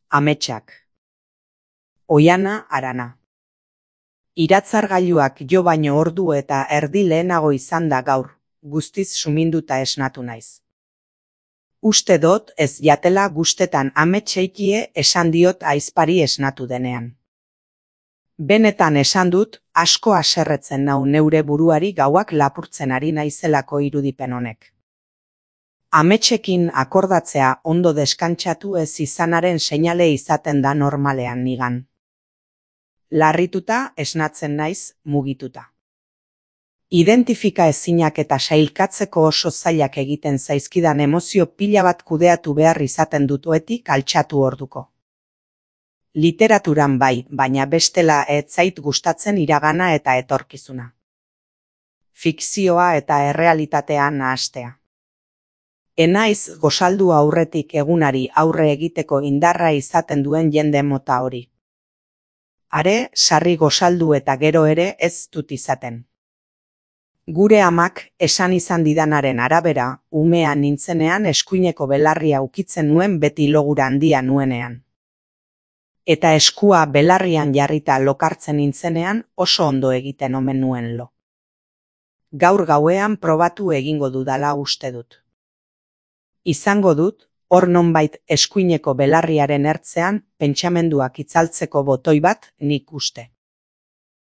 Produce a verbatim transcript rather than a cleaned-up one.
Ametsak. Oihana Arana. Iratzargailuak jo baino ordu eta erdi lehenago izan da gaur, guztiz suminduta esnatu naiz. Uste dot ez jatela gustetan amets eikie esan diot ahizpari esnatu denean. Benetan esan dut, asko haserretzen nau neure buruari gauak lapurtzen ari naizelako irudipen honek. Ametsekin akordatzea ondo deskantsatu ez izanaren seinale izaten da normalean nigan. Larrituta esnatzen naiz, mugituta. Identifika ezinak eta sailkatzeko oso zailak egiten zaizkidan emozio pila bat kudeatu behar izaten dutuetik altxatu orduko. Literaturan bai, baina bestela ez zait gustatzen iragana eta etorkizuna. Fikzioa eta errealitatea nahastea. Enaiz gosaldu aurretik egunari aurre egiteko indarra izaten duen jende mota hori. Are, sarri gosaldu eta gero ere ez dut izaten. Gure amak esan izan didanaren arabera, umea nintzenean eskuineko belarria ukitzen nuen beti logura handia nuenean. Eta eskua belarrian jarrita lokartzen nintzenean oso ondo egiten omen nuen lo. Gaur gauean probatu egingo dudala uste dut. Izango dut, hor nonbait eskuineko belarriaren ertzean pentsamenduak itzaltzeko botoi bat nik uste.